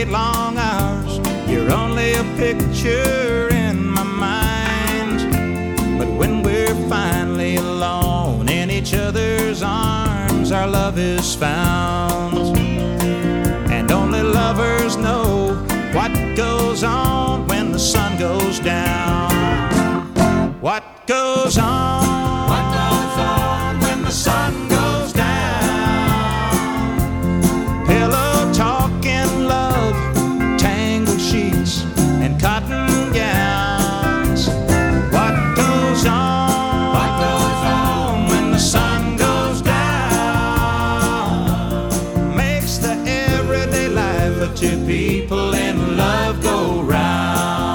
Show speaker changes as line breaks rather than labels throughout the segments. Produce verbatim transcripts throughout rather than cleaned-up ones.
long hours, you're only a picture in my mind. But when we're finally alone in each other's arms, our love is found. And only lovers know what goes on when the sun goes down. What goes on? What goes on when the sun goes down? Pillow talking love, tangled sheets and cotton gowns. What goes on? What goes on when the sun goes down? Makes the everyday life of two people in love go round.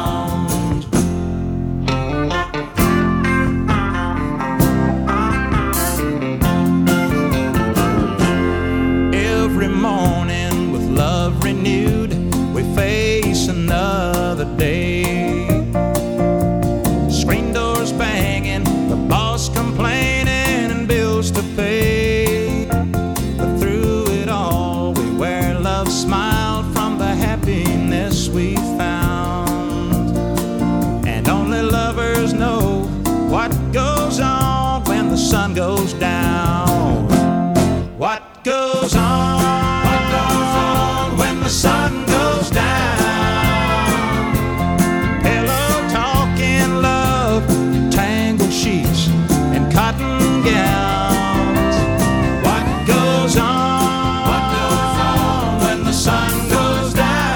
Every morning with love renewed, we face another day. Screen doors banging, the boss complaining, and bills to pay. But through it all, we wear love's smile from the happiness we found. And only lovers know what goes on when the sun goes down. What goes on? What goes on when the sun goes down? Pillow talking love, tangled sheets and cotton gowns. What goes on? What goes on when the sun goes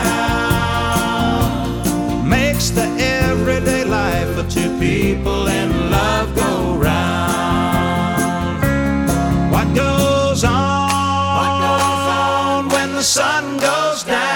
down? Makes the everyday life of two people in love go round. What goes on? What goes on when the sun goes down?